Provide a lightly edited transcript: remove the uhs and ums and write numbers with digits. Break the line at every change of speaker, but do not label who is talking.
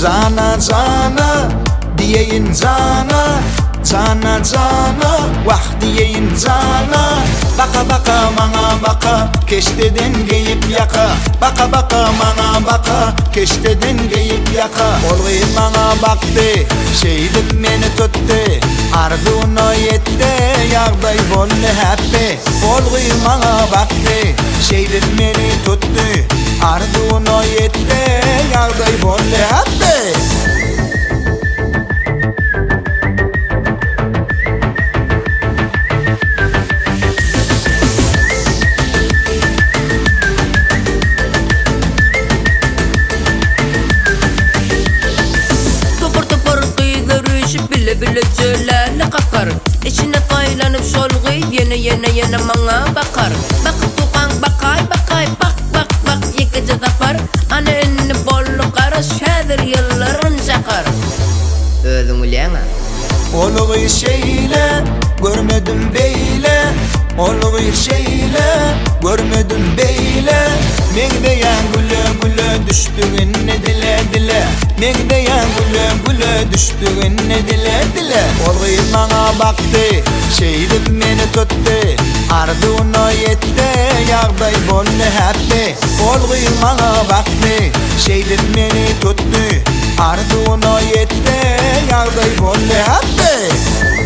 Cana cana diyeyin cana, cana cana vah diyeyin cana. Baka baka bana baka, keşteden geyip yaka. Baka baka bana baka, keşteden geyip yaka. Olgay bana baktı, şeydip meni tuttu. Arduno yetti, yağday bolle happy. Olgay bana baktı, şeydip meni tuttu. Arduno yetti, yağday bolle happy.
Bile cöllerle kakar, içine kaylanıp solgay, yine bana bakar. Bakıp tukan bakay bakay, bak bak bak yıkıcı tapar. Ana ünlü bollu karış, şedir yılların şakar. Özün ulyana
Olgay şeyle, görmedim beyle. Olgay şeyle, görmedim beyle. Megdeyen güle güle düştüğünne dile dile. Megdeyen güle güle düştüğünne dile dile. Olgay bana baktı, şeydip meni tuttu. Arduno yetti, yağday bolle happy. Olgay bana baktı, şeydip meni tuttu. Arduno yetti, yağday bolle happy.